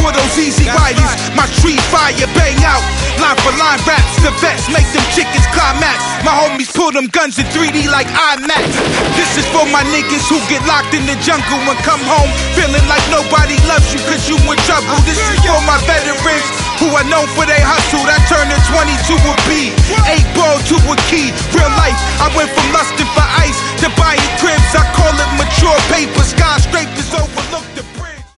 for those easy riders. My street fire bang out. Line for line raps, the vets make them chickens climax. My homies pull them guns in 3D like IMAX. This is for my niggas who get locked in the jungle and come home feeling like nobody loves you cause you in trouble. This is for my veterans who are known for their hustle. That turned a 20 to a B, 8 ball to a key. Real life, I went from